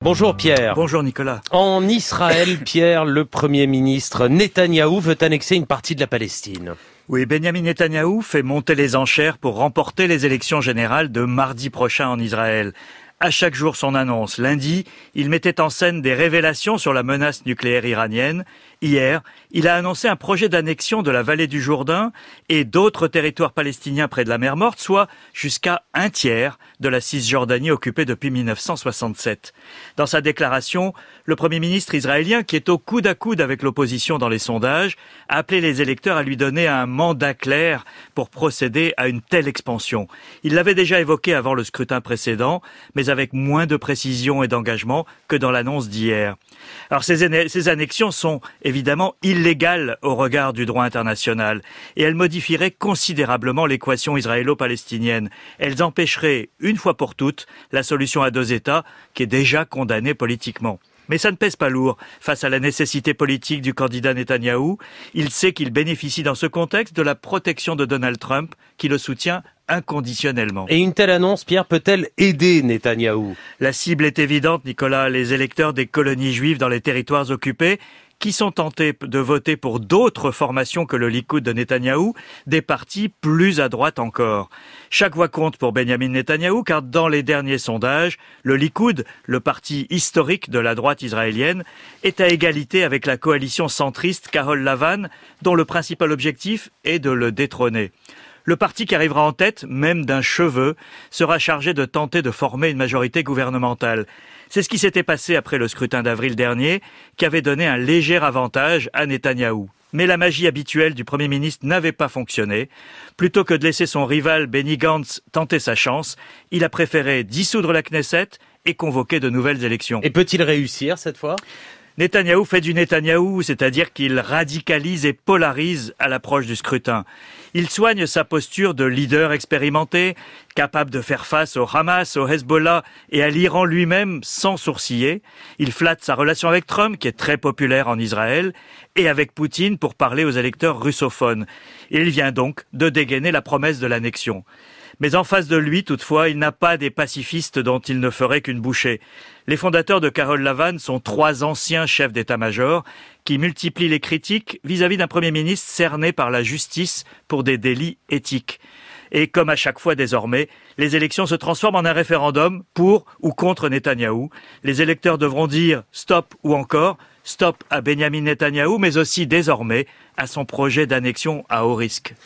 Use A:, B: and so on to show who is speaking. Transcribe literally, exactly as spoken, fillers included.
A: Bonjour Pierre.
B: Bonjour Nicolas.
A: En Israël, Pierre, le Premier ministre Netanyahou veut annexer une partie de la Palestine.
B: Oui, Benjamin Netanyahou fait monter les enchères pour remporter les élections générales de mardi prochain en Israël. À chaque jour son annonce. Lundi, il mettait en scène des révélations sur la menace nucléaire iranienne. Hier, il a annoncé un projet d'annexion de la vallée du Jourdain et d'autres territoires palestiniens près de la mer Morte, soit jusqu'à un tiers de la Cisjordanie occupée depuis mille neuf cent soixante-sept. Dans sa déclaration, le Premier ministre israélien, qui est au coude à coude avec l'opposition dans les sondages, a appelé les électeurs à lui donner un mandat clair pour procéder à une telle expansion. Il l'avait déjà évoqué avant le scrutin précédent, mais avec moins de précision et d'engagement que dans l'annonce d'hier. Alors ces, ces annexions sont évidemment illégales au regard du droit international et elles modifieraient considérablement l'équation israélo-palestinienne. Elles empêcheraient, une fois pour toutes, la solution à deux États qui est déjà condamnée politiquement. Mais ça ne pèse pas lourd face à la nécessité politique du candidat Netanyahou. Il sait qu'il bénéficie dans ce contexte de la protection de Donald Trump qui le soutient inconditionnellement.
A: Et une telle annonce, Pierre, peut-elle aider Netanyahou ?
B: La cible est évidente, Nicolas. Les électeurs des colonies juives dans les territoires occupés qui sont tentés de voter pour d'autres formations que le Likoud de Netanyahou, des partis plus à droite encore. Chaque voix compte pour Benjamin Netanyahou, car dans les derniers sondages, le Likoud, le parti historique de la droite israélienne, est à égalité avec la coalition centriste Kahol Lavan, dont le principal objectif est de le détrôner. Le parti qui arrivera en tête, même d'un cheveu, sera chargé de tenter de former une majorité gouvernementale. C'est ce qui s'était passé après le scrutin d'avril dernier, qui avait donné un léger avantage à Netanyahou. Mais la magie habituelle du Premier ministre n'avait pas fonctionné. Plutôt que de laisser son rival Benny Gantz tenter sa chance, il a préféré dissoudre la Knesset et convoquer de nouvelles élections.
A: Et peut-il réussir cette fois ?
B: Netanyahou fait du Netanyahou, c'est-à-dire qu'il radicalise et polarise à l'approche du scrutin. Il soigne sa posture de leader expérimenté, capable de faire face au Hamas, au Hezbollah et à l'Iran lui-même sans sourciller. Il flatte sa relation avec Trump, qui est très populaire en Israël, et avec Poutine pour parler aux électeurs russophones. Il vient donc de dégainer la promesse de l'annexion. Mais en face de lui, toutefois, il n'a pas des pacifistes dont il ne ferait qu'une bouchée. Les fondateurs de Kahol Lavan sont trois anciens chefs d'état-major qui multiplient les critiques vis-à-vis d'un Premier ministre cerné par la justice pour des délits éthiques. Et comme à chaque fois désormais, les élections se transforment en un référendum pour ou contre Netanyahou. Les électeurs devront dire stop ou encore stop à Benjamin Netanyahou, mais aussi désormais à son projet d'annexion à haut risque.